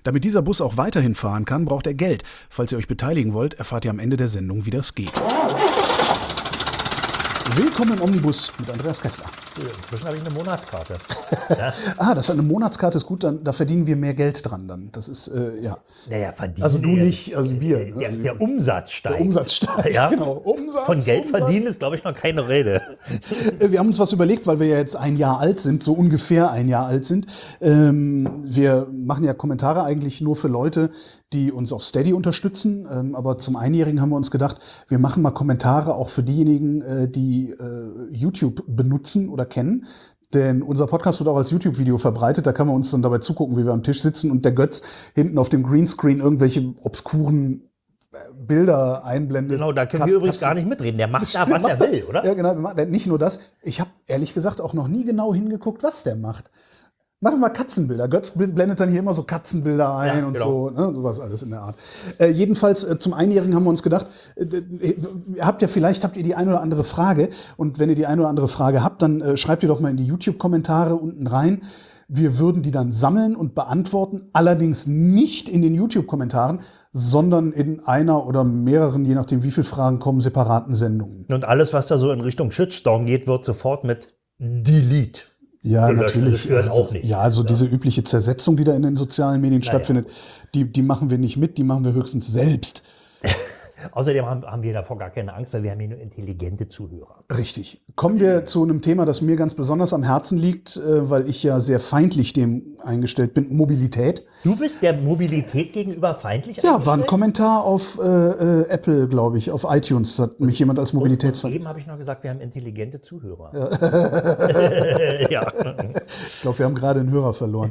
Damit dieser Bus auch weiterhin fahren kann, braucht er Geld. Falls ihr euch beteiligen wollt, erfahrt ihr am Ende der Sendung, wie das geht. Willkommen im Omnibus mit Andreas Kessler. Inzwischen habe ich eine Monatskarte. Ja? Das ist eine Monatskarte, ist gut, da verdienen wir mehr Geld dran dann. Das ist, ja. Naja, verdienen. Also du nicht, also wir. Der Umsatz steigt. Der Umsatz steigt, ja? Genau. Umsatz, Von Geld Umsatz. verdienen ist, glaube ich, noch keine Rede. Wir haben uns was überlegt, weil wir ja jetzt ein Jahr alt sind, so ungefähr ein Jahr alt sind. Wir machen ja Kommentare eigentlich nur für Leute, die uns auf Steady unterstützen. Aber zum Einjährigen haben wir uns gedacht, wir machen mal Kommentare auch für diejenigen, die YouTube benutzen oder kennen. Denn unser Podcast wird auch als YouTube-Video verbreitet. Da kann man uns dann dabei zugucken, wie wir am Tisch sitzen und der Götz hinten auf dem Greenscreen irgendwelche obskuren Bilder einblendet. Genau, da können wir übrigens gar nicht mitreden. Der macht da, was er will, oder? Ja, genau. Nicht nur das. Ich habe ehrlich gesagt auch noch nie genau hingeguckt, was der macht. Machen wir mal Katzenbilder. Götz blendet dann hier immer so Katzenbilder ein, ja, und genau. So, ne, sowas alles in der Art. Jedenfalls zum Einjährigen haben wir uns gedacht, vielleicht habt ihr die eine oder andere Frage. Und wenn ihr die eine oder andere Frage habt, dann schreibt ihr doch mal in die YouTube-Kommentare unten rein. Wir würden die dann sammeln und beantworten, allerdings nicht in den YouTube-Kommentaren, sondern in einer oder mehreren, je nachdem wie viele Fragen kommen, separaten Sendungen. Und alles, was da so in Richtung Shitstorm geht, wird sofort mit Delete. Ja, natürlich. Das auch nicht. Ja, also diese übliche Zersetzung, die da in den sozialen Medien stattfindet, die machen wir nicht mit, die machen wir höchstens selbst. Außerdem haben wir davor gar keine Angst, weil wir haben hier nur intelligente Zuhörer. Richtig. Kommen wir zu einem Thema, das mir ganz besonders am Herzen liegt, weil ich ja sehr feindlich dem eingestellt bin, Mobilität. Du bist der Mobilität gegenüber feindlich eingestellt? Ja, war ein Kommentar auf Apple, glaube ich, auf iTunes hat mich jemand als Mobilitätsfeind. Eben habe ich noch gesagt, wir haben intelligente Zuhörer. Ja. Ja. Ich glaube, wir haben gerade einen Hörer verloren.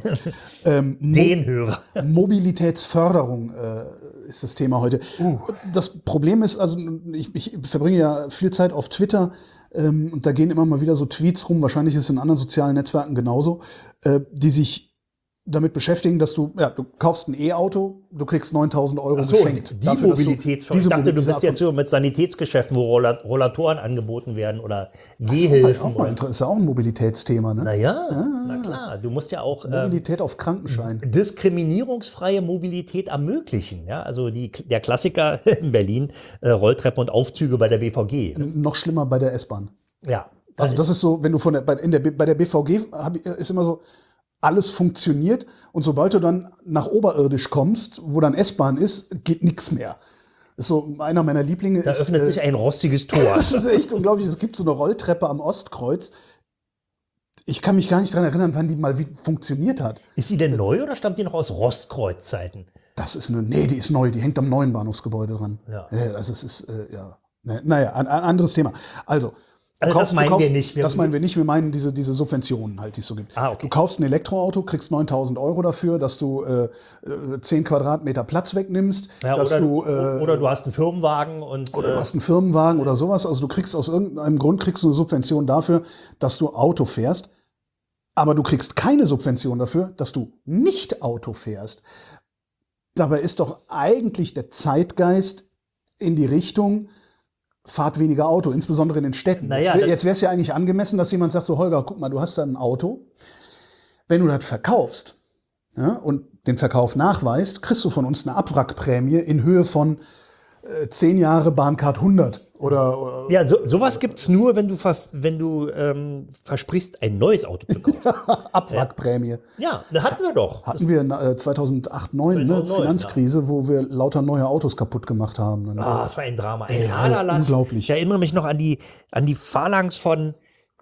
Den Hörer. Mobilitätsförderung ist das Thema heute. Das Problem ist, also ich verbringe ja viel Zeit auf Twitter und da gehen immer mal wieder so Tweets rum, wahrscheinlich ist es in anderen sozialen Netzwerken genauso, die sich damit beschäftigen, dass du kaufst ein E-Auto, du kriegst 9.000 € geschenkt. Die Mobilitätsförderung. Ich dachte, du bist jetzt so mit Sanitätsgeschäften, wo Rollatoren angeboten werden oder Gehhilfen. Das ist ja auch ein Mobilitätsthema, ne? Naja, na klar. Du musst ja auch Mobilität auf Krankenschein. Diskriminierungsfreie Mobilität ermöglichen. Ja? Also der Klassiker in Berlin, Rolltreppe und Aufzüge bei der BVG. Noch schlimmer bei der S-Bahn. Ja. Also das ist so, wenn du bei der BVG ist immer so, alles funktioniert und sobald du dann nach oberirdisch kommst, wo dann S-Bahn ist, geht nichts mehr. Das ist so einer meiner Lieblinge. Da öffnet sich ein rostiges Tor. Das ist echt unglaublich. Es gibt so eine Rolltreppe am Ostkreuz. Ich kann mich gar nicht daran erinnern, wann die mal funktioniert hat. Ist sie denn neu oder stammt die noch aus Rostkreuz-Zeiten? Die ist neu. Die hängt am neuen Bahnhofsgebäude dran. Ja. Naja, ein anderes Thema. Also das meinen wir nicht. Das meinen wir nicht. Wir meinen diese Subventionen halt, die es so gibt. Okay. Du kaufst ein Elektroauto, kriegst 9.000 € dafür, dass du 10 Quadratmeter Platz wegnimmst. Ja, oder du hast einen Firmenwagen. Oder du hast einen Firmenwagen oder sowas. Also du kriegst aus irgendeinem Grund eine Subvention dafür, dass du Auto fährst. Aber du kriegst keine Subvention dafür, dass du nicht Auto fährst. Dabei ist doch eigentlich der Zeitgeist in die Richtung, fahrt weniger Auto, insbesondere in den Städten. Naja, jetzt wäre es ja eigentlich angemessen, dass jemand sagt, so Holger, guck mal, du hast da ein Auto. Wenn du das verkaufst und den Verkauf nachweist, kriegst du von uns eine Abwrackprämie in Höhe von 10 Jahre Bahncard 100. Ja, sowas gibt's nur, wenn du versprichst, ein neues Auto zu kaufen. Abwrackprämie. Ja, das hatten wir doch. Hatten wir 2008/9, ne, Finanzkrise, wo wir lauter neue Autos kaputt gemacht haben. Das war ein Drama. Unglaublich. Ich erinnere mich noch an die Phalanx von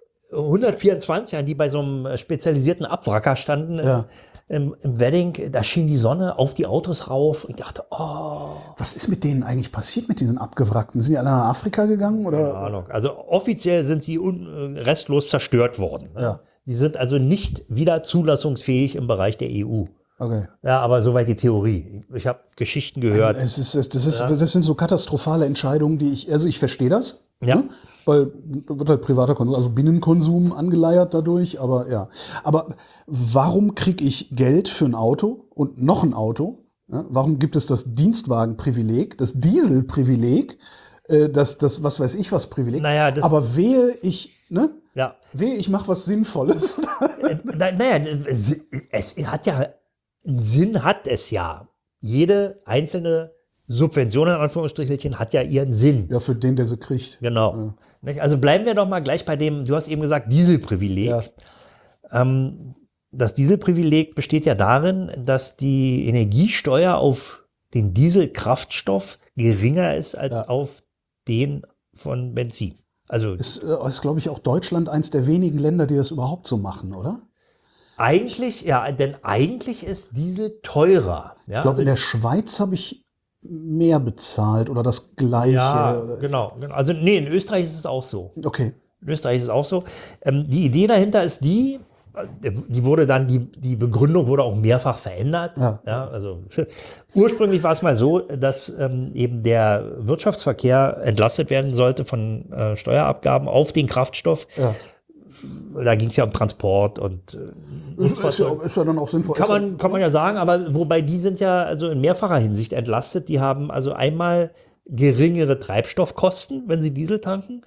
124, die bei so einem spezialisierten Abwracker standen. Im Wedding, da schien die Sonne auf die Autos rauf. Ich dachte, was ist mit denen eigentlich passiert, mit diesen Abgewrackten? Sind die alle nach Afrika gegangen? Oder? Keine Ahnung. Also offiziell sind sie restlos zerstört worden. Ne? Ja. Die sind also nicht wieder zulassungsfähig im Bereich der EU. Okay. Ja, aber soweit die Theorie. Ich habe Geschichten gehört. Das sind so katastrophale Entscheidungen, ich verstehe das. Ja. Ne? Weil wird halt privater Konsum, also Binnenkonsum angeleiert dadurch, aber ja. Aber warum kriege ich Geld für ein Auto und noch ein Auto? Ja? Warum gibt es das Dienstwagenprivileg, das Dieselprivileg, das was weiß ich was Privileg? Naja, aber wehe ich, ne? Ja. Wehe ich mache was Sinnvolles. Naja, es hat ja einen Sinn hat es ja. Jede einzelne Subvention, in Anführungsstrichelchen, hat ja ihren Sinn. Ja, für den, der sie kriegt. Genau. Ja. Also bleiben wir doch mal gleich bei dem, du hast eben gesagt, Dieselprivileg. Ja. Das Dieselprivileg besteht ja darin, dass die Energiesteuer auf den Dieselkraftstoff geringer ist als auf den von Benzin. Also ist glaube ich, auch Deutschland eins der wenigen Länder, die das überhaupt so machen, oder? Eigentlich, ja, denn eigentlich ist Diesel teurer. Ja, ich glaube, in der Schweiz habe ich mehr bezahlt oder das Gleiche. Ja, genau. Also nee, in Österreich ist es auch so. Okay. In Österreich ist es auch so. Die Idee dahinter ist die wurde dann, die Begründung wurde auch mehrfach verändert. Ja, also ursprünglich war es mal so, dass eben der Wirtschaftsverkehr entlastet werden sollte von Steuerabgaben auf den Kraftstoff. Ja. Da ging es ja um Transport und ist ja dann auch sinnvoll. Kann man ja sagen, aber wobei die sind ja also in mehrfacher Hinsicht entlastet. Die haben also einmal geringere Treibstoffkosten, wenn sie Diesel tanken.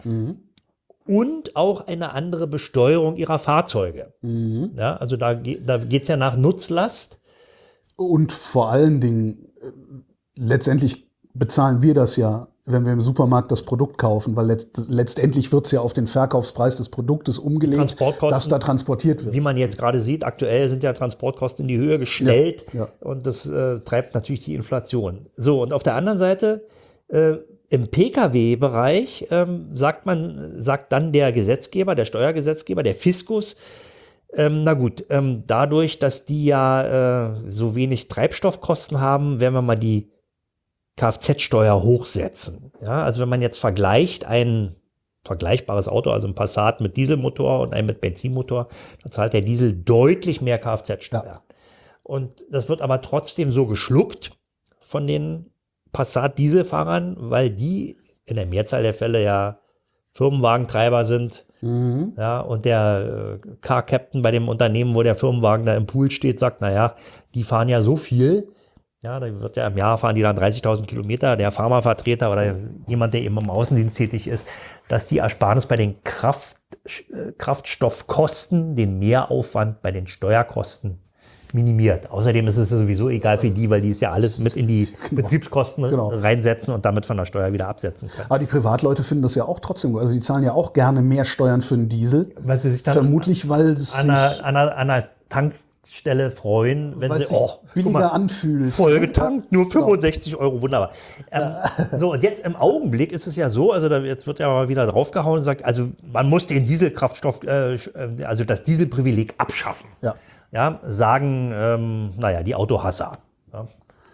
Und auch eine andere Besteuerung ihrer Fahrzeuge. Ja, also da geht es ja nach Nutzlast. Und vor allen Dingen, letztendlich bezahlen wir das ja, wenn wir im Supermarkt das Produkt kaufen, weil letztendlich wird es ja auf den Verkaufspreis des Produktes umgelegt, das da transportiert wird. Wie man jetzt gerade sieht, aktuell sind ja Transportkosten in die Höhe geschnellt und das treibt natürlich die Inflation. So, und auf der anderen Seite im Pkw-Bereich sagt dann der Gesetzgeber, der Steuergesetzgeber, der Fiskus, na gut, dadurch, dass die ja so wenig Treibstoffkosten haben, werden wir mal die Kfz-Steuer hochsetzen. Ja, also wenn man jetzt vergleicht ein vergleichbares Auto, also ein Passat mit Dieselmotor und ein mit Benzinmotor, dann zahlt der Diesel deutlich mehr Kfz-Steuer. Ja. Und das wird aber trotzdem so geschluckt von den Passat-Dieselfahrern, weil die in der Mehrzahl der Fälle ja Firmenwagentreiber sind. Ja, und der Car-Captain bei dem Unternehmen, wo der Firmenwagen da im Pool steht, sagt, naja, die fahren ja so viel. Ja, da wird ja im Jahr fahren die dann 30.000 Kilometer. Der Pharmavertreter oder jemand, der eben im Außendienst tätig ist, dass die Ersparnis bei den Kraftstoffkosten, den Mehraufwand bei den Steuerkosten minimiert. Außerdem ist es sowieso egal für die, weil die es ja alles mit in die Betriebskosten reinsetzen und damit von der Steuer wieder absetzen können. Aber die Privatleute finden das ja auch trotzdem gut. Also die zahlen ja auch gerne mehr Steuern für den Diesel. Weil sie sich dann vermutlich, weil es an einer Tankstelle freuen, wenn sie billiger anfühlt. Voll getankt, nur 65 Euro, wunderbar. So, und jetzt im Augenblick ist es ja so, also jetzt wird ja mal wieder draufgehauen und sagt, also man muss den Dieselkraftstoff, also das Dieselprivileg abschaffen. Ja, sagen, die Autohasser. Ja.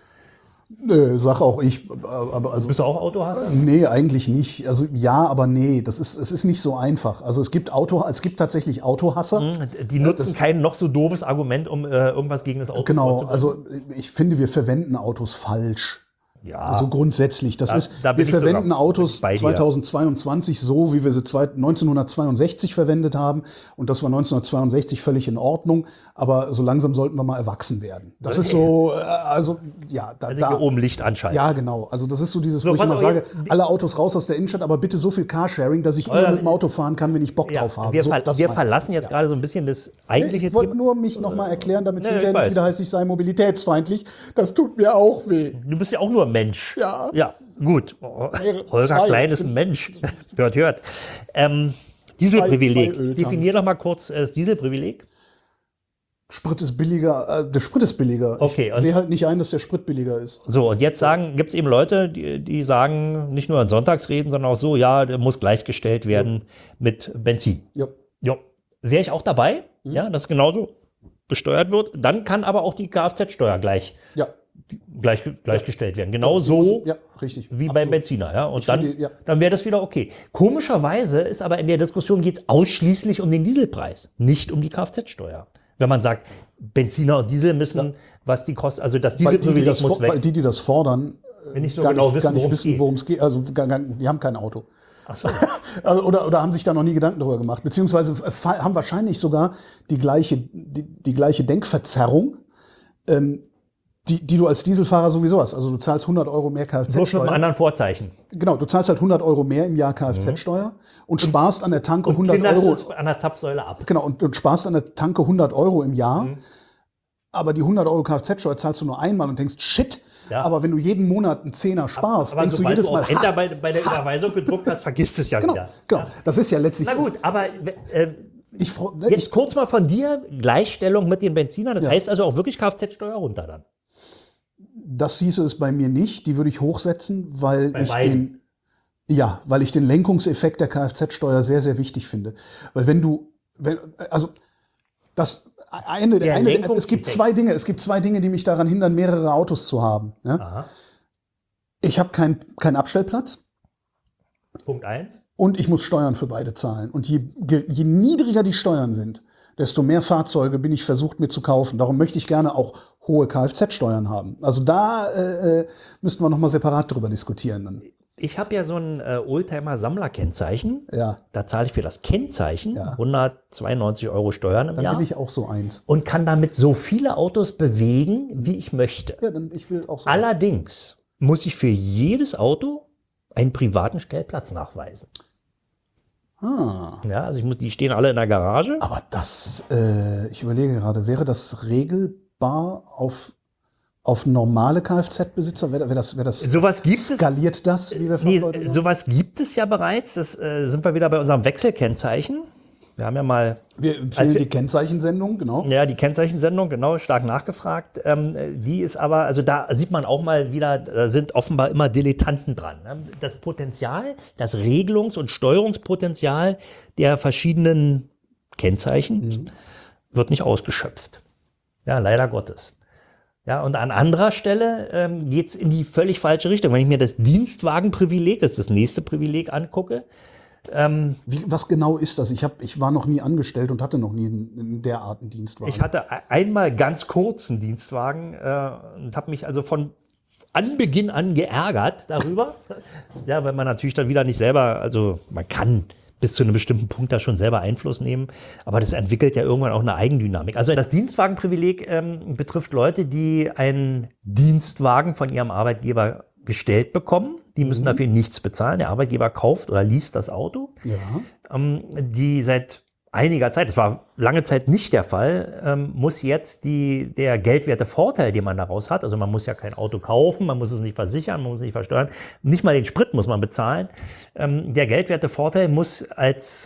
Nö, sag auch ich. Aber also, bist du auch Autohasser? Nee, eigentlich nicht. Also ja, aber nee, es ist nicht so einfach. Also es gibt tatsächlich Autohasser. Die nutzen kein noch so doofes Argument, um irgendwas gegen das Auto zu vorzubringen. Genau, also ich finde, wir verwenden Autos falsch. Ja, also grundsätzlich. Wir verwenden Autos 2022 so, wie wir sie 1962 verwendet haben. Und das war 1962 völlig in Ordnung. Aber so langsam sollten wir mal erwachsen werden. Das ist so, also hier oben Licht anschalten. Ja, genau. Also das ist so dieses, wo ich immer sage, alle Autos raus aus der Innenstadt, aber bitte so viel Carsharing, dass ich nur mit dem Auto fahren kann, wenn ich Bock drauf habe. Wir verlassen jetzt gerade so ein bisschen das eigentliche Ich wollte nur mich nochmal erklären, damit es hinterher nicht wieder heißt, ich sei mobilitätsfeindlich. Das tut mir auch weh. Du bist ja auch nur Mensch. Ja, gut. Holger Klein ist ein Mensch. Hört. Dieselprivileg. Definier doch mal kurz das Dieselprivileg. Sprit ist billiger, der Sprit ist billiger. Okay, ich sehe halt nicht ein, dass der Sprit billiger ist. So, und jetzt gibt es eben Leute, die sagen, nicht nur in Sonntagsreden, sondern auch so, ja, der muss gleichgestellt werden mit Benzin. Ja. Wäre ich auch dabei, ja, dass genauso besteuert wird. Dann kann aber auch die Kfz-Steuer gleichgestellt werden. Genauso wie beim Benziner. Ja? Und dann wäre das wieder okay. Komischerweise ist aber in der Diskussion geht es ausschließlich um den Dieselpreis, nicht um die Kfz-Steuer. Wenn man sagt, Benziner und Diesel müssen, was die kosten, also das Dieselprivileg muss weg. Weil die das fordern, nicht so genau wissen, worum es geht. Also die haben kein Auto. Ach so. oder haben sich da noch nie Gedanken darüber gemacht. Beziehungsweise haben wahrscheinlich sogar die gleiche Denkverzerrung, die du als Dieselfahrer sowieso hast. Also du zahlst 100 Euro mehr Kfz-Steuer. Bloß mit einem anderen Vorzeichen. Genau, du zahlst halt 100 Euro mehr im Jahr Kfz-Steuer und sparst an der Tanke 100 Euro. An der Zapfsäule ab. Genau, und sparst an der Tanke 100 Euro im Jahr. aber die 100 Euro Kfz-Steuer zahlst du nur einmal und denkst, shit. Ja. Aber wenn du jeden Monat einen Zehner sparst, aber denkst du jedes Mal, Enter bei der Überweisung gedruckt hast, vergisst es ja wieder. Genau, das ist ja letztlich... Na gut, aber jetzt kurz mal von dir, Gleichstellung mit den Benzinern, das heißt also auch wirklich Kfz-Steuer runter dann? Das hieße es bei mir nicht, die würde ich hochsetzen, weil ich den Lenkungseffekt der Kfz-Steuer sehr, sehr wichtig finde. Weil es gibt zwei Dinge, die mich daran hindern, mehrere Autos zu haben. Ja? Ich habe keinen Abstellplatz. Punkt 1. Und ich muss Steuern für beide zahlen. Und je niedriger die Steuern sind, desto mehr Fahrzeuge bin ich versucht mir zu kaufen. Darum möchte ich gerne auch hohe Kfz-Steuern haben. Also da müssten wir nochmal separat drüber diskutieren. Dann. Ich habe ja so ein Oldtimer-Sammler-Kennzeichen. Ja. Da zahle ich für das Kennzeichen 192 Euro Steuern im Jahr. Dann will ich auch so eins. Und kann damit so viele Autos bewegen, wie ich möchte. Ja, dann ich will auch so Allerdings muss ich für jedes Auto einen privaten Stellplatz nachweisen. Ja, also die stehen alle in der Garage. Aber ich überlege gerade, wäre das regelbar auf normale Kfz-Besitzer? Wäre das sowas gibt skaliert das, wie wir nee, sowas gibt es ja bereits. Das sind wir wieder bei unserem Wechselkennzeichen. Wir haben ja mal... Wir empfehlen die Kennzeichensendung, genau. Ja, die Kennzeichensendung, genau, stark nachgefragt. Die ist aber, also da sieht man auch mal wieder, da sind offenbar immer Dilettanten dran. Das Potenzial, das Regelungs- und Steuerungspotenzial der verschiedenen Kennzeichen wird nicht ausgeschöpft. Ja, leider Gottes. Ja, und an anderer Stelle geht es in die völlig falsche Richtung. Wenn ich mir das Dienstwagenprivileg, das ist das nächste Privileg, angucke. Was genau ist das? Ich war noch nie angestellt und hatte noch nie einen derartigen Dienstwagen. Ich hatte einmal ganz kurz einen Dienstwagen und habe mich also von Anbeginn an geärgert darüber. Ja, weil man natürlich dann wieder nicht selber, also man kann bis zu einem bestimmten Punkt da schon selber Einfluss nehmen, aber das entwickelt ja irgendwann auch eine Eigendynamik. Also das Dienstwagenprivileg betrifft Leute, die einen Dienstwagen von ihrem Arbeitgeber gestellt bekommen. Die müssen dafür nichts bezahlen. Der Arbeitgeber kauft oder least das Auto. Ja. Die seit einiger Zeit, das war lange Zeit nicht der Fall, muss jetzt der geldwerte Vorteil, den man daraus hat, also man muss ja kein Auto kaufen, man muss es nicht versichern, man muss es nicht versteuern, nicht mal den Sprit muss man bezahlen. Der geldwerte Vorteil muss als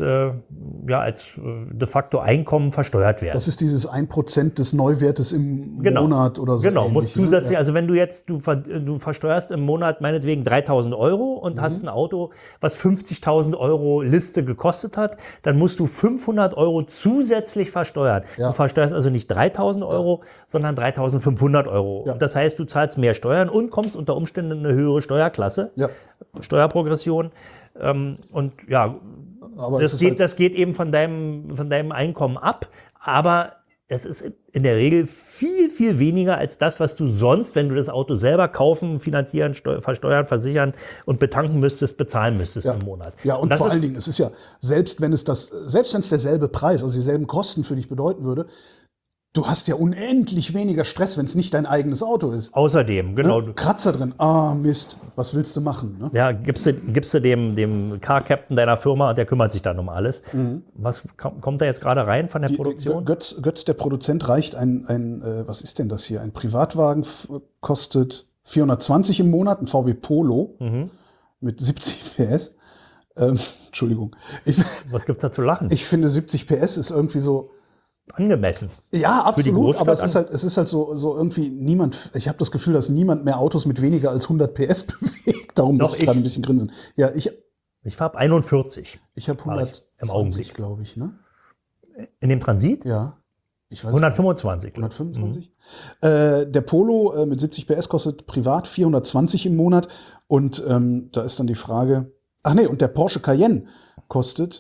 de facto Einkommen versteuert werden. Das ist dieses 1% des Neuwertes im Monat oder so. Genau, muss zusätzlich, also wenn du versteuerst im Monat meinetwegen 3.000 Euro und hast ein Auto, was 50.000 Euro Liste gekostet hat, dann musst du 500 Euro zusätzlich versteuern. Ja. Du versteuerst also nicht 3.000 Euro, sondern 3.500 Euro. Ja. Das heißt, du zahlst mehr Steuern und kommst unter Umständen in eine höhere Steuerklasse, Steuerprogression. Und ja, aber das geht eben von deinem Einkommen ab, aber es ist in der Regel viel, viel weniger als das, was du sonst, wenn du das Auto selber kaufen, finanzieren, versteuern, versichern und betanken müsstest, bezahlen müsstest im Monat. Ja, und vor allen Dingen, es ist ja, selbst wenn es derselbe Preis, also dieselben Kosten für dich bedeuten würde, du hast ja unendlich weniger Stress, wenn es nicht dein eigenes Auto ist. Außerdem, genau. Ne? Kratzer drin, Mist, was willst du machen? Ne? Ja, gibst du dem Car-Captain deiner Firma und der kümmert sich dann um alles. Was kommt da jetzt gerade rein von der Produktion? Götz, der Produzent, reicht was ist denn das hier? Ein Privatwagen kostet 420 im Monat, ein VW Polo mit 70 PS. Entschuldigung. Was gibt's da zu lachen? Ich finde 70 PS ist irgendwie so angemessen. Ja, absolut, aber es ist halt so irgendwie ich habe das Gefühl, dass niemand mehr Autos mit weniger als 100 PS bewegt. Darum muss ich gerade ein bisschen grinsen. Ja, ich habe 41. Ich habe 120, glaube ich, ne? In dem Transit? Ja. Ich weiß 125. 125. Der Polo mit 70 PS kostet privat 420 im Monat und da ist dann die Frage, und der Porsche Cayenne kostet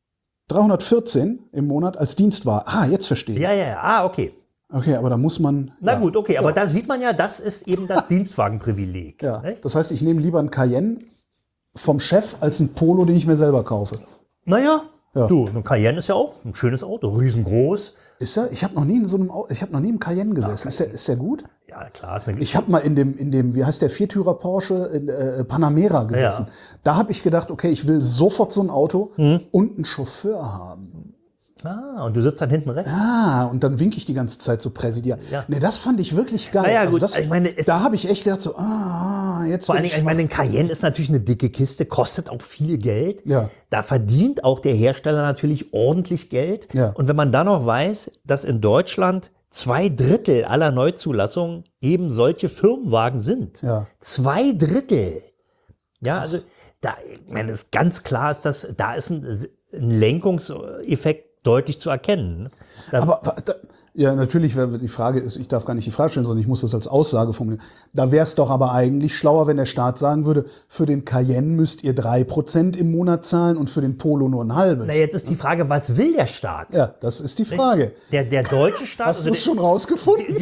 314 im Monat als Dienstwagen. Jetzt verstehe ich. Ja, okay. Okay, aber da muss man... Na gut, okay, aber da sieht man ja, das ist eben das Dienstwagenprivileg. Ja, das heißt, ich nehme lieber einen Cayenne vom Chef als einen Polo, den ich mir selber kaufe. Naja, ein Cayenne ist ja auch ein schönes Auto, riesengroß. Ist er? Ich habe noch nie im Cayenne gesessen. Ist der gut? Ja, klar. Ich habe mal in dem, wie heißt der, Viertürer Porsche, Panamera gesessen. Ja. Da habe ich gedacht, okay, ich will sofort so ein Auto und einen Chauffeur haben. Ah, und du sitzt dann hinten rechts? Und dann winke ich die ganze Zeit so präsidial. Ja. Nee, das fand ich wirklich geil. Ja, gut. Also da habe ich echt gedacht so, jetzt. Vor allen Dingen, ich meine, ein Cayenne ist natürlich eine dicke Kiste, kostet auch viel Geld. Ja. Da verdient auch der Hersteller natürlich ordentlich Geld. Ja. Und wenn man dann noch weiß, dass in Deutschland 2/3 aller Neuzulassungen eben solche Firmenwagen sind. Ja. 2/3. Ja, also da, ich meine, ist ganz klar, da ist ein Lenkungseffekt deutlich zu erkennen. Ja, natürlich, die Frage ist, ich darf gar nicht die Frage stellen, sondern ich muss das als Aussage formulieren. Da wäre es doch aber eigentlich schlauer, wenn der Staat sagen würde, für den Cayenne müsst ihr 3% im Monat zahlen und für den Polo nur ein halbes. Na, jetzt ist die Frage, was will der Staat? Ja, das ist die Frage. Der deutsche Staat... Hast du es schon rausgefunden?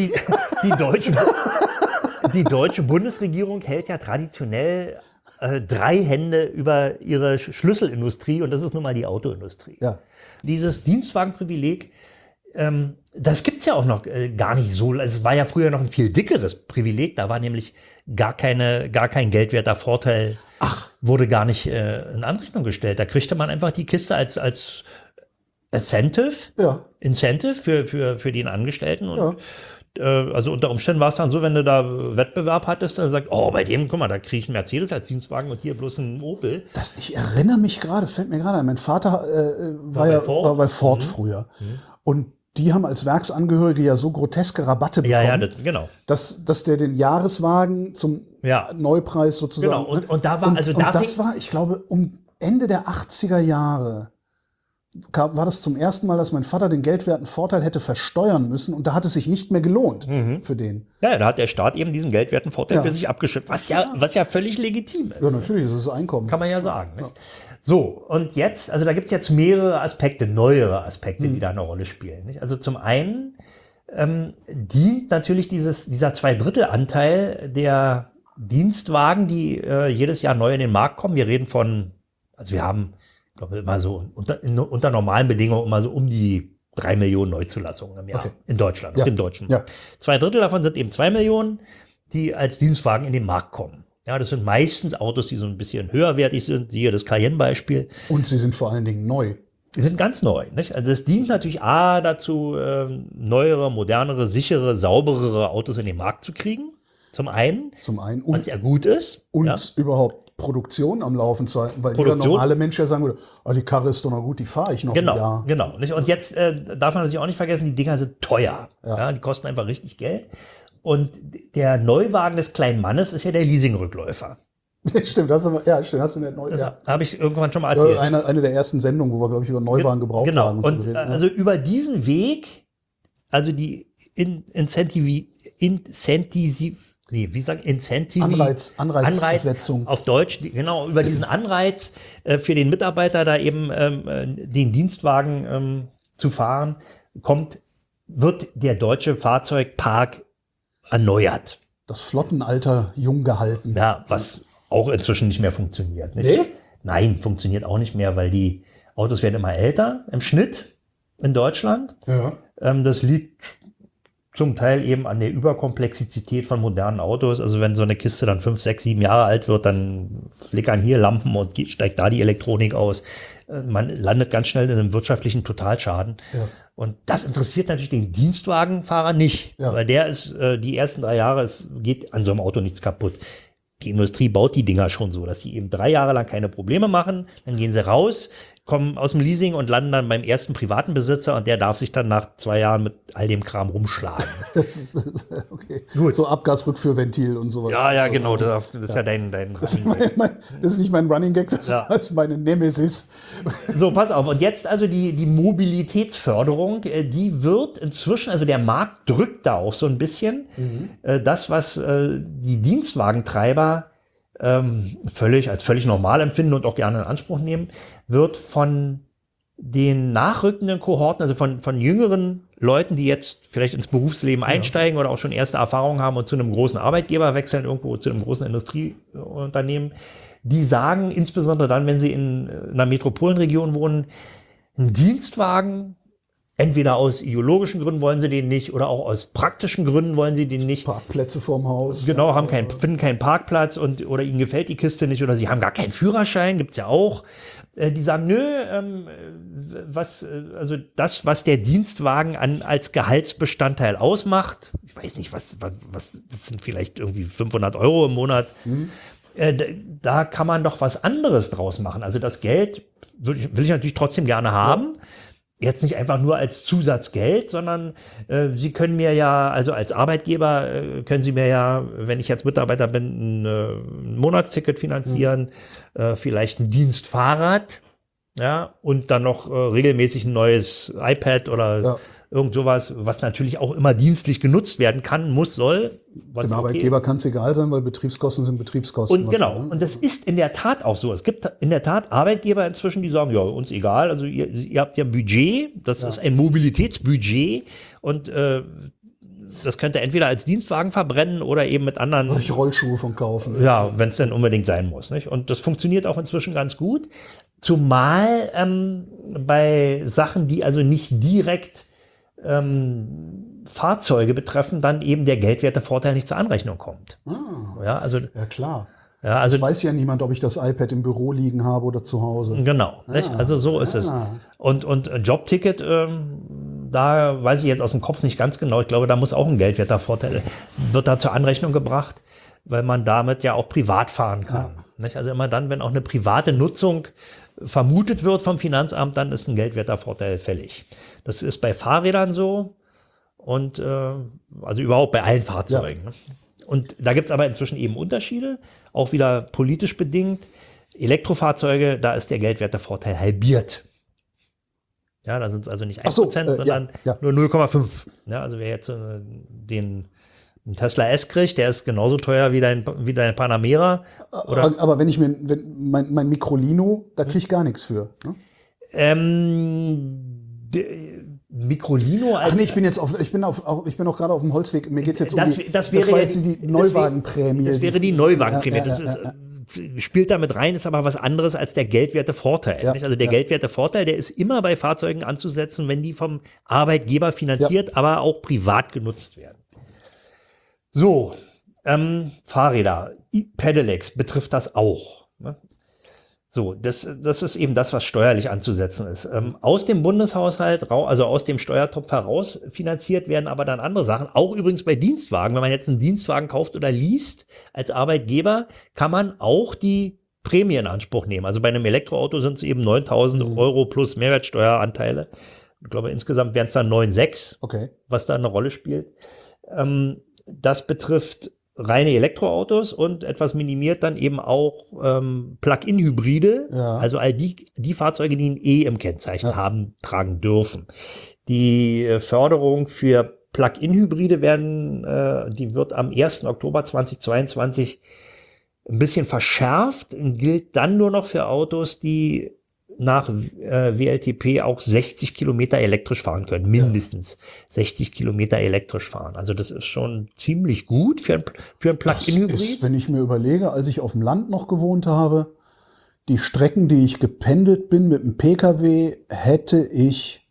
Die deutsche Bundesregierung hält ja traditionell 3 Hände über ihre Schlüsselindustrie und das ist nun mal die Autoindustrie. Ja. Dieses Dienstwagenprivileg, das gibt's ja auch noch gar nicht so. Es war ja früher noch ein viel dickeres Privileg. Da war nämlich gar kein geldwerter Vorteil. Wurde gar nicht in Anrechnung gestellt. Da kriegte man einfach die Kiste als Incentive für den Angestellten. Und also unter Umständen war es dann so, wenn du da Wettbewerb hattest, dann sagt, bei dem, guck mal, da kriege ich einen Mercedes als Dienstwagen und hier bloß einen Opel. Ich erinnere mich gerade, fällt mir gerade ein, mein Vater war bei Ford früher. Und die haben als Werksangehörige ja so groteske Rabatte bekommen, genau. dass der den Jahreswagen zum Neupreis sozusagen... Genau, und da war... das war, ich glaube, um Ende der 80er Jahre war das zum ersten Mal, dass mein Vater den geldwerten Vorteil hätte versteuern müssen und da hat es sich nicht mehr gelohnt für den. Ja, da hat der Staat eben diesen geldwerten Vorteil für sich abgeschöpft, was ja völlig legitim ist. Ja, natürlich, das ist Einkommen. Kann man ja sagen. Nicht? So, und jetzt, also da gibt es jetzt mehrere Aspekte, neuere Aspekte, die da eine Rolle spielen. Nicht? Also zum einen dient natürlich dieser 2/3 der Dienstwagen, die jedes Jahr neu in den Markt kommen. Wir reden von, also wir haben, ich glaube, immer so unter normalen Bedingungen immer so um die 3 Millionen Neuzulassungen im Jahr in Deutschland, auf dem deutschen Markt. 2/3 davon sind eben 2 Millionen, die als Dienstwagen in den Markt kommen. Ja, das sind meistens Autos, die so ein bisschen höherwertig sind, siehe das Cayenne-Beispiel. Und sie sind vor allen Dingen neu. Die sind ganz neu. Nicht? Also das dient natürlich dazu, neuere, modernere, sichere, sauberere Autos in den Markt zu kriegen. Zum einen. Was ja gut ist. Und überhaupt Produktion am Laufen zu halten, weil jeder normale Mensch ja sagen würde, die Karre ist doch noch gut, die fahre ich noch ein Jahr. Genau. Und jetzt darf man natürlich auch nicht vergessen, die Dinger sind teuer. Ja, die kosten einfach richtig Geld. Und der Neuwagen des kleinen Mannes ist ja der Leasingrückläufer. Stimmt, hast du nicht neu. Das habe ich irgendwann schon mal erzählt. Eine der ersten Sendungen, wo wir, glaube ich, über Neuwagen Gebrauchtwagen und so reden. Also über diesen Weg, also die Anreizsetzung. Auf Deutsch, genau, über diesen Anreiz für den Mitarbeiter da eben den Dienstwagen zu fahren, wird der deutsche Fahrzeugpark erneuert. Das Flottenalter jung gehalten. Ja, was auch inzwischen nicht mehr funktioniert. Nicht? Nee? Nein, funktioniert auch nicht mehr, weil die Autos werden immer älter im Schnitt in Deutschland. Ja. Das liegt zum Teil eben an der Überkomplexität von modernen Autos. Also wenn so eine Kiste dann 5, 6, 7 Jahre alt wird, dann flickern hier Lampen und steigt da die Elektronik aus. Man landet ganz schnell in einem wirtschaftlichen Totalschaden. Ja. Und das interessiert natürlich den Dienstwagenfahrer nicht, weil der ist, die ersten 3 Jahre, es geht an so einem Auto nichts kaputt. Die Industrie baut die Dinger schon so, dass die eben 3 Jahre lang keine Probleme machen. Dann gehen sie raus, kommen aus dem Leasing und landen dann beim ersten privaten Besitzer und der darf sich dann nach 2 Jahren mit all dem Kram rumschlagen. Okay. Gut. So Abgasrückführventil und sowas. Ja, genau. Das ist ja dein das ist nicht mein Running Gag, das ist meine Nemesis. So, pass auf. Und jetzt also die Mobilitätsförderung, die wird inzwischen, also der Markt drückt da auch so ein bisschen. Das, was die Dienstwagentreiber als völlig normal empfinden und auch gerne in Anspruch nehmen, wird von den nachrückenden Kohorten, also von jüngeren Leuten, die jetzt vielleicht ins Berufsleben einsteigen oder auch schon erste Erfahrungen haben und zu einem großen Arbeitgeber wechseln, irgendwo zu einem großen Industrieunternehmen, die sagen, insbesondere dann, wenn sie in einer Metropolenregion wohnen, ein Dienstwagen Entweder aus ideologischen Gründen wollen sie den nicht oder auch aus praktischen Gründen wollen sie den nicht. Parkplätze vorm Haus. Genau, finden keinen Parkplatz oder ihnen gefällt die Kiste nicht oder sie haben gar keinen Führerschein, gibt's ja auch. Die sagen, nö, was der Dienstwagen als Gehaltsbestandteil ausmacht, ich weiß nicht, was das sind vielleicht irgendwie 500 € im Monat, da kann man doch was anderes draus machen. Also das Geld will ich natürlich trotzdem gerne haben. Ja. Jetzt nicht einfach nur als Zusatzgeld, sondern Sie können mir ja, also als Arbeitgeber können Sie mir ja, wenn ich jetzt Mitarbeiter bin, ein Monatsticket finanzieren, vielleicht ein Dienstfahrrad, ja, und dann noch regelmäßig ein neues iPad oder irgend sowas, was natürlich auch immer dienstlich genutzt werden kann, soll. Dem Arbeitgeber kann es egal sein, weil Betriebskosten sind Betriebskosten. Und genau, und das ist in der Tat auch so. Es gibt in der Tat Arbeitgeber inzwischen, die sagen, ja, uns egal, also ihr habt ja ein Budget, das ist ein Mobilitätsbudget und das könnt ihr entweder als Dienstwagen verbrennen oder eben mit anderen. Rollschuhe von kaufen. Ja, wenn es denn unbedingt sein muss. Nicht? Und das funktioniert auch inzwischen ganz gut. Zumal bei Sachen, die also nicht direkt Fahrzeuge betreffen, dann eben der Geldwertevorteil nicht zur Anrechnung kommt. Ja, klar. Ja, also das weiß ja niemand, ob ich das iPad im Büro liegen habe oder zu Hause. Genau, also so ist es. Und Jobticket, da weiß ich jetzt aus dem Kopf nicht ganz genau. Ich glaube, da muss auch ein Geldwertervorteil, wird da zur Anrechnung gebracht, weil man damit ja auch privat fahren kann. Nicht? Also immer dann, wenn auch eine private Nutzung vermutet wird vom Finanzamt, dann ist ein Geldwertervorteil fällig. Das ist bei Fahrrädern so und also überhaupt bei allen Fahrzeugen. Ja. Und da gibt es aber inzwischen eben Unterschiede, auch wieder politisch bedingt. Elektrofahrzeuge, da ist der Geldwertevorteil halbiert. Ja, da sind es also nicht 1%, sondern nur 0,5. Ja, also wer jetzt den Tesla S kriegt, der ist genauso teuer wie dein Panamera. Aber wenn ich mein Microlino, da kriege ich gar nichts für. Ne? Microlino. Ach nee, ich bin auch gerade auf dem Holzweg. Mir geht es jetzt das wäre jetzt die Neuwagenprämie. Das wäre die Neuwagenprämie. Das spielt damit rein, ist aber was anderes als der Geldwertevorteil. Ja, also der Geldwertevorteil, der ist immer bei Fahrzeugen anzusetzen, wenn die vom Arbeitgeber finanziert, aber auch privat genutzt werden. So, Fahrräder, Pedelecs betrifft das auch. Ne? So, das ist eben das, was steuerlich anzusetzen ist. Aus dem Bundeshaushalt, also aus dem Steuertopf heraus finanziert werden aber dann andere Sachen. Auch übrigens bei Dienstwagen. Wenn man jetzt einen Dienstwagen kauft oder liest als Arbeitgeber, kann man auch die Prämie in Anspruch nehmen. Also bei einem Elektroauto sind es eben 9.000 € plus Mehrwertsteueranteile. Ich glaube, insgesamt wären es dann 9,6, was da eine Rolle spielt. Das betrifft reine Elektroautos und etwas minimiert dann eben auch Plug-in-Hybride, also all die Fahrzeuge, die ein E im Kennzeichen tragen dürfen. Die Förderung für Plug-in-Hybride die wird am 1. Oktober 2022 ein bisschen verschärft und gilt dann nur noch für Autos, die nach WLTP auch 60 Kilometer elektrisch fahren können, mindestens 60 Kilometer elektrisch fahren. Also das ist schon ziemlich gut für ein Plug-in-Hybrid. Das ist, wenn ich mir überlege, als ich auf dem Land noch gewohnt habe, die Strecken, die ich gependelt bin mit dem PKW, hätte ich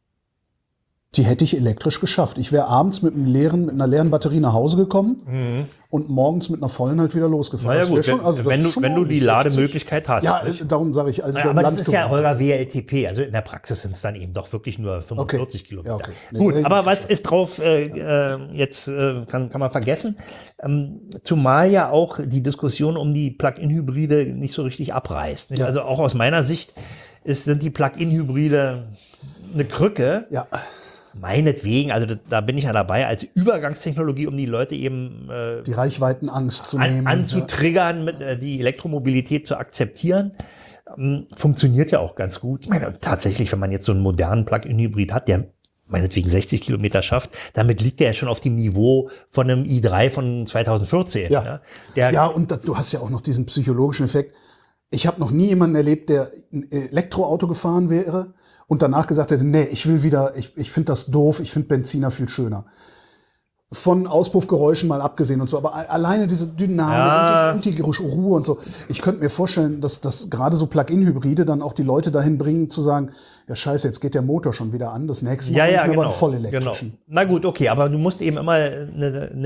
elektrisch geschafft. Ich wäre abends mit einer leeren Batterie nach Hause gekommen und morgens mit einer vollen halt wieder losgefahren. Naja, gut, wenn du die Lademöglichkeit hast. Ja, darum sage ich. Also aber das ist ja eurer WLTP. Also in der Praxis sind es dann eben doch wirklich nur 45 Kilometer. Ja, nee, gut, aber was ist drauf jetzt kann man vergessen. Zumal ja auch die Diskussion um die Plug-in-Hybride nicht so richtig abreißt. Nicht? Ja. Also auch aus meiner Sicht sind die Plug-in-Hybride eine Krücke. Ja. Meinetwegen, also da bin ich ja dabei, als Übergangstechnologie, um die Leute eben die Reichweitenangst zu nehmen. Anzutriggern, die Elektromobilität zu akzeptieren. Funktioniert ja auch ganz gut. Ich meine, tatsächlich, wenn man jetzt so einen modernen Plug-in-Hybrid hat, der meinetwegen 60 Kilometer schafft, damit liegt der ja schon auf dem Niveau von einem i3 von 2014. Ja, und du hast ja auch noch diesen psychologischen Effekt. Ich habe noch nie jemanden erlebt, der ein Elektroauto gefahren wäre und danach gesagt hätte, nee, ich finde das doof, ich finde Benziner viel schöner. Von Auspuffgeräuschen mal abgesehen und so, aber alleine diese Dynamik und die Ruhe und so. Ich könnte mir vorstellen, dass das gerade so Plug-in-Hybride dann auch die Leute dahin bringen, zu sagen, ja scheiße, jetzt geht der Motor schon wieder an, das nächste Mal nicht mehr aber einen vollelektrischen. Genau. Na gut, okay, aber du musst eben immer einen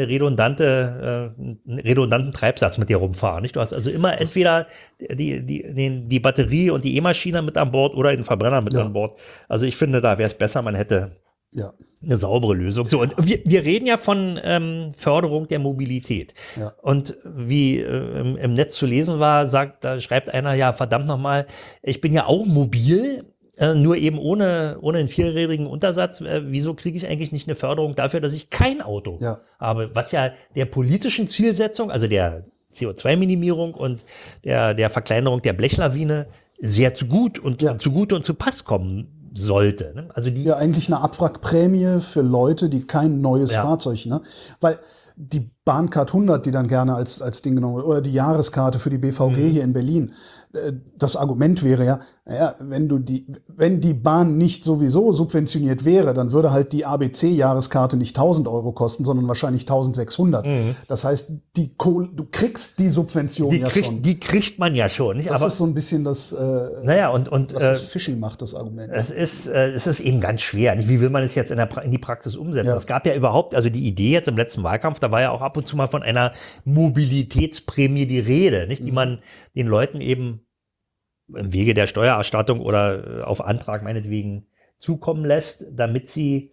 redundanten Treibsatz mit dir rumfahren. Nicht? Du hast also immer entweder die Batterie und die E-Maschine mit an Bord oder den Verbrenner mit an Bord. Also ich finde, da wäre es besser, man hätte eine saubere Lösung. So, und wir reden ja von Förderung der Mobilität. Ja. Und wie im Netz zu lesen war, da schreibt einer, ja, verdammt nochmal, ich bin ja auch mobil, nur eben ohne einen vierrädrigen Untersatz. Wieso kriege ich eigentlich nicht eine Förderung dafür, dass ich kein Auto habe? Was ja der politischen Zielsetzung, also der CO2-Minimierung und der Verkleinerung der Blechlawine sehr zugute und zu Pass kommen sollte. Ne? Also eigentlich eine Abwrackprämie für Leute, die kein neues Fahrzeug, ne? Weil die Bahncard 100, die dann gerne als Ding genommen wird, oder die Jahreskarte für die BVG hier in Berlin, das Argument wäre wenn die Bahn nicht sowieso subventioniert wäre, dann würde halt die ABC-Jahreskarte nicht 1.000 Euro kosten, sondern wahrscheinlich 1.600. Das heißt, du kriegst die Subvention schon. Die kriegt man ja schon. Nicht? Das ist so ein bisschen das, was das Phishing macht, das Argument. Es ist eben ganz schwer. Nicht? Wie will man es jetzt in die Praxis umsetzen? Es gab ja überhaupt, also die Idee jetzt im letzten Wahlkampf, da war ja auch ab und zu mal von einer Mobilitätsprämie die Rede, nicht? Die man den Leuten eben im Wege der Steuererstattung oder auf Antrag meinetwegen zukommen lässt, damit sie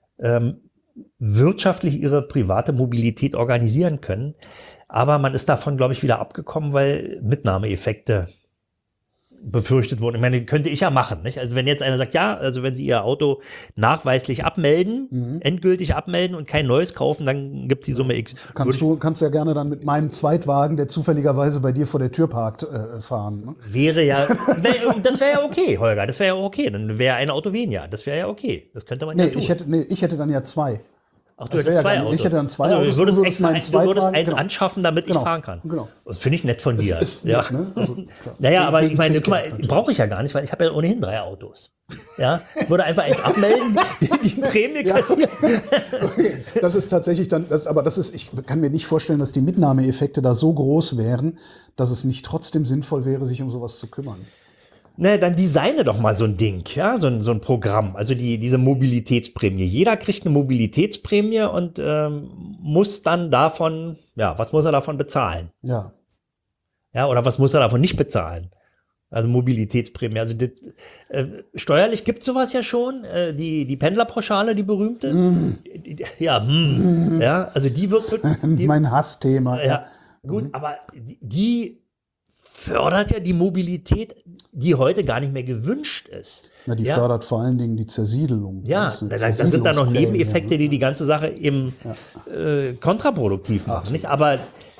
wirtschaftlich ihre private Mobilität organisieren können. Aber man ist davon, glaube ich, wieder abgekommen, weil Mitnahmeeffekte befürchtet wurden. Ich meine, könnte ich ja machen, nicht? Also wenn jetzt einer sagt, ja, also wenn Sie Ihr Auto nachweislich abmelden, endgültig abmelden und kein neues kaufen, dann gibt es die Summe X. Kannst ja gerne dann mit meinem Zweitwagen, der zufälligerweise bei dir vor der Tür parkt, fahren. Ne? Wäre ja, das wäre ja okay, Holger, das wäre ja okay. Dann wäre ein Auto weniger, das wäre ja okay. Das könnte man ja tun. Ich hätte dann ja zwei. Ach, du hättest zwei Autos. Ich hätte dann zwei Autos. Du würdest eins genau. anschaffen, damit ich fahren kann. Genau. Das finde ich nett von dir. Ja. Ne? Also, naja, aber ich meine, guck mal, brauche ich ja gar nicht, weil ich habe ja ohnehin 3 Autos. Ja, würde einfach eins abmelden, die Prämie kassieren. Okay. Das ist tatsächlich dann, ich kann mir nicht vorstellen, dass die Mitnahmeeffekte da so groß wären, dass es nicht trotzdem sinnvoll wäre, sich um sowas zu kümmern. Ne, dann designe doch mal so ein Ding, ja, so ein Programm, also diese Mobilitätsprämie. Jeder kriegt eine Mobilitätsprämie und muss dann davon, was muss er davon bezahlen? Ja, oder was muss er davon nicht bezahlen? Also Mobilitätsprämie. Also steuerlich gibt es sowas ja schon, die Pendlerpauschale, die berühmte. Ja, also die wird... mein Hassthema. Ja, gut, aber die fördert ja die Mobilität, die heute gar nicht mehr gewünscht ist. Na, die fördert vor allen Dingen die Zersiedelung. Ja, da sind da noch Nebeneffekte, die ganze Sache eben kontraproduktiv machen. Nicht? Aber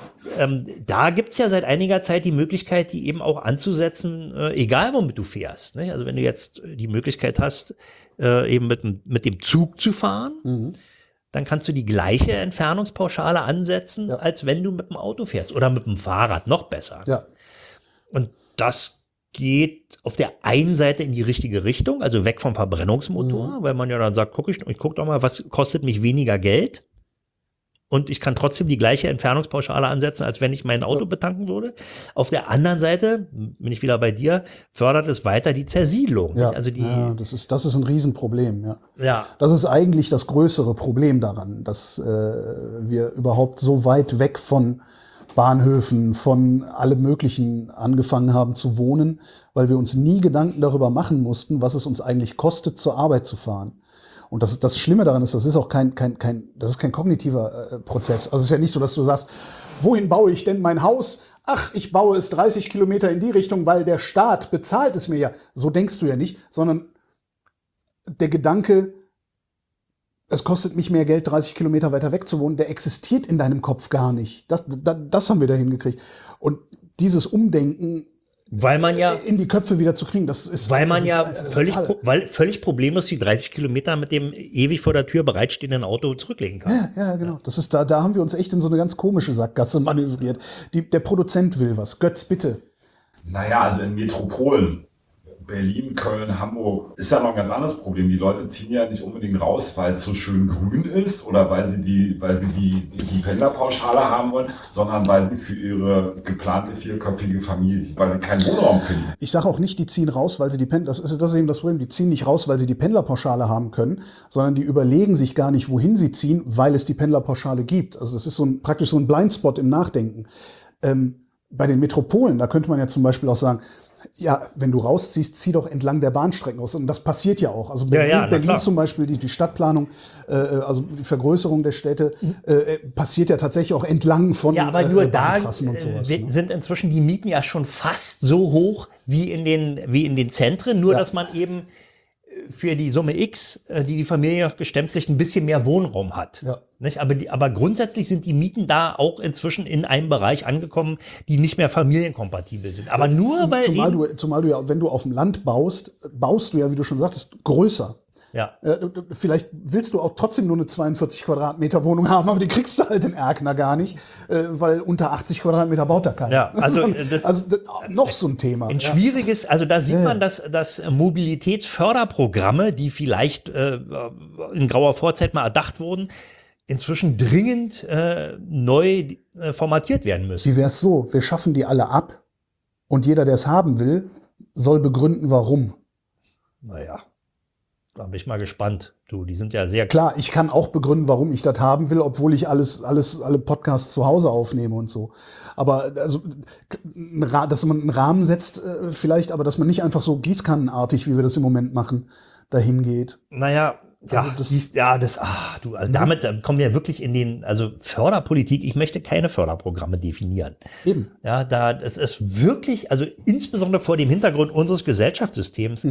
da gibt es ja seit einiger Zeit die Möglichkeit, die eben auch anzusetzen, egal womit du fährst. Nicht? Also wenn du jetzt die Möglichkeit hast, eben mit dem Zug zu fahren, dann kannst du die gleiche Entfernungspauschale ansetzen, als wenn du mit dem Auto fährst oder mit dem Fahrrad, noch besser. Ja. Und das geht auf der einen Seite in die richtige Richtung, also weg vom Verbrennungsmotor, weil man ja dann sagt, ich guck doch mal, was kostet mich weniger Geld? Und ich kann trotzdem die gleiche Entfernungspauschale ansetzen, als wenn ich mein Auto betanken würde. Auf der anderen Seite, bin ich wieder bei dir, fördert es weiter die Zersiedlung. Ja, also das ist ein Riesenproblem. Ja. Das ist eigentlich das größere Problem daran, dass wir überhaupt so weit weg von Bahnhöfen, von allem Möglichen angefangen haben zu wohnen, weil wir uns nie Gedanken darüber machen mussten, was es uns eigentlich kostet, zur Arbeit zu fahren. Und das Schlimme daran ist, das ist auch kein kognitiver Prozess. Also es ist ja nicht so, dass du sagst, wohin baue ich denn mein Haus? Ach, ich baue es 30 Kilometer in die Richtung, weil der Staat bezahlt es mir ja. So denkst du ja nicht, sondern der Gedanke, es kostet mich mehr Geld, 30 Kilometer weiter weg zu wohnen, der existiert in deinem Kopf gar nicht. Das haben wir da hingekriegt. Und dieses Umdenken weil man ja in die Köpfe wieder zu kriegen, das ist völlig problemlos die 30 Kilometer mit dem ewig vor der Tür bereitstehenden Auto zurücklegen kann. Ja, genau. Das ist da haben wir uns echt in so eine ganz komische Sackgasse manövriert. Der Produzent will was. Götz, bitte. Naja, also in Metropolen Berlin, Köln, Hamburg ist ja noch ein ganz anderes Problem. Die Leute ziehen ja nicht unbedingt raus, weil es so schön grün ist oder weil sie die Pendlerpauschale haben wollen, sondern weil sie für ihre geplante 4-köpfige Familie, weil sie keinen Wohnraum finden. Ich sage auch nicht, die ziehen raus, weil sie das ist eben das Problem, die ziehen nicht raus, weil sie die Pendlerpauschale haben können, sondern die überlegen sich gar nicht, wohin sie ziehen, weil es die Pendlerpauschale gibt. Also das ist praktisch so ein Blindspot im Nachdenken. Bei den Metropolen, da könnte man ja zum Beispiel auch sagen, ja, wenn du rausziehst, zieh doch entlang der Bahnstrecken aus. Und das passiert ja auch. Also Berlin zum Beispiel, die Stadtplanung, also die Vergrößerung der Städte, passiert ja tatsächlich auch entlang von ja, aber nur da und sowas. Sind inzwischen die Mieten ja schon fast so hoch wie in den Zentren, nur dass man eben für die Summe X, die Familie noch gestemmt kriegt, ein bisschen mehr Wohnraum hat. Ja. Nicht? Aber grundsätzlich sind die Mieten da auch inzwischen in einem Bereich angekommen, die nicht mehr familienkompatibel sind. Aber zumal du ja, wenn du auf dem Land baust du ja, wie du schon sagtest, größer. Ja. Vielleicht willst du auch trotzdem nur eine 42 Quadratmeter Wohnung haben, aber die kriegst du halt in Erkner gar nicht, weil unter 80 Quadratmeter baut da keiner. Ja, also noch so ein Thema. Ein schwieriges, also da sieht man, dass Mobilitätsförderprogramme, die vielleicht in grauer Vorzeit mal erdacht wurden, inzwischen dringend neu formatiert werden müssen. Wie wär's so? Wir schaffen die alle ab und jeder, der es haben will, soll begründen, warum. Naja. Da bin ich mal gespannt. Die sind ja sehr klar. Ich kann auch begründen, warum ich das haben will, obwohl ich alle Podcasts zu Hause aufnehme und so. Aber also, dass man einen Rahmen setzt, vielleicht, aber dass man nicht einfach so gießkannenartig, wie wir das im Moment machen, dahin geht. Naja. Damit kommen wir wirklich also Förderpolitik, ich möchte keine Förderprogramme definieren. Eben. Ja, es ist wirklich, also insbesondere vor dem Hintergrund unseres Gesellschaftssystems,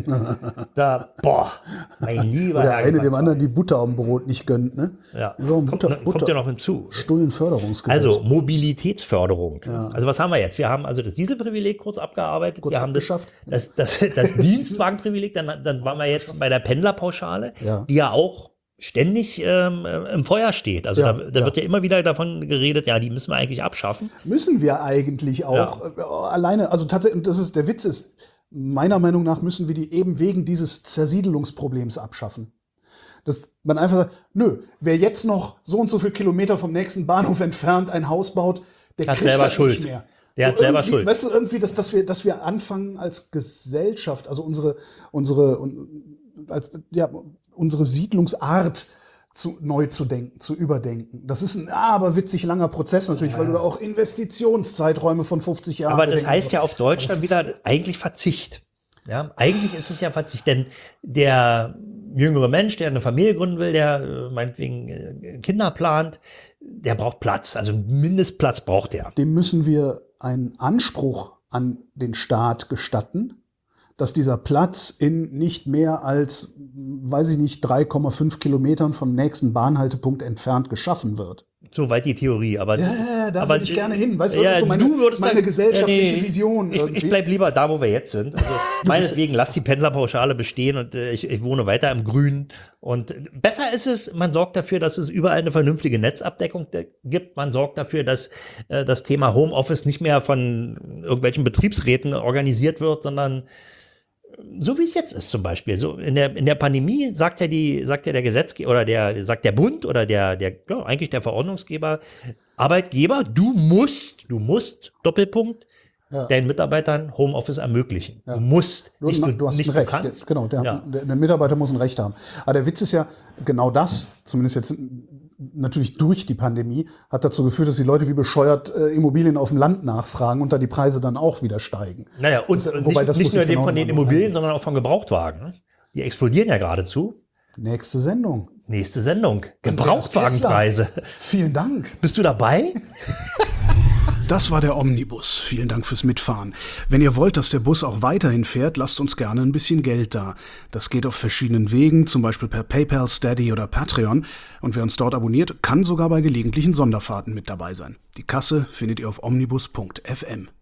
mein lieber Oder eine dem anderen die Butter am Brot nicht gönnt, ne? Ja, kommt ja noch hinzu. Stullenförderungsgesetz. Also Mobilitätsförderung. Ja. Also was haben wir jetzt? Wir haben also das Dieselprivileg kurz abgearbeitet. Wir haben das Dienstwagenprivileg, dann waren wir jetzt bei der Pendlerpauschale, die ja auch ständig im Feuer steht. Also da wird ja immer wieder davon geredet, ja, die müssen wir eigentlich abschaffen. Müssen wir eigentlich auch alleine, also tatsächlich, der Witz ist, meiner Meinung nach müssen wir die eben wegen dieses Zersiedelungsproblems abschaffen. Dass man einfach sagt, wer jetzt noch so und so viel Kilometer vom nächsten Bahnhof entfernt ein Haus baut, der hat kriegt selber das Schuld. Nicht mehr. Der hat selber Schuld. Weißt du, irgendwie, dass wir anfangen als Gesellschaft, also unsere Siedlungsart neu zu denken, zu überdenken. Das ist ein witzig langer Prozess natürlich, weil du da auch Investitionszeiträume von 50 Jahren. Aber das heißt ja auf Deutsch dann wieder eigentlich Verzicht. Ja, eigentlich ist es ja Verzicht, denn der jüngere Mensch, der eine Familie gründen will, der meinetwegen Kinder plant, der braucht Platz, also Mindestplatz braucht er. Dem müssen wir einen Anspruch an den Staat gestatten, dass dieser Platz in nicht mehr als, 3,5 Kilometern vom nächsten Bahnhaltepunkt entfernt geschaffen wird. Soweit die Theorie, aber da würde ich gerne hin. Weißt du, das ist so meine gesellschaftliche Vision. Ich bleib lieber da, wo wir jetzt sind. Also meinetwegen, lass die Pendlerpauschale bestehen und ich wohne weiter im Grünen. Und besser ist es, man sorgt dafür, dass es überall eine vernünftige Netzabdeckung gibt. Man sorgt dafür, dass das Thema Homeoffice nicht mehr von irgendwelchen Betriebsräten organisiert wird, sondern so wie es jetzt ist zum Beispiel. So in der Pandemie sagt ja der Gesetzgeber oder sagt der Bund oder eigentlich der Verordnungsgeber, Arbeitgeber, du musst Doppelpunkt deinen Mitarbeitern Homeoffice ermöglichen. Ja. Du musst. Du hast ein Recht. Kannst. Genau, der Mitarbeiter muss ein Recht haben. Aber der Witz ist ja genau das, zumindest jetzt natürlich durch die Pandemie, hat dazu geführt, dass die Leute wie bescheuert Immobilien auf dem Land nachfragen und da die Preise dann auch wieder steigen. Naja, und wobei nicht nur von den Immobilien, sondern auch von Gebrauchtwagen. Die explodieren ja geradezu. Nächste Sendung. Gebrauchtwagenpreise. Vielen Dank. Bist du dabei? Das war der Omnibus. Vielen Dank fürs Mitfahren. Wenn ihr wollt, dass der Bus auch weiterhin fährt, lasst uns gerne ein bisschen Geld da. Das geht auf verschiedenen Wegen, zum Beispiel per PayPal, Steady oder Patreon. Und wer uns dort abonniert, kann sogar bei gelegentlichen Sonderfahrten mit dabei sein. Die Kasse findet ihr auf omnibus.fm.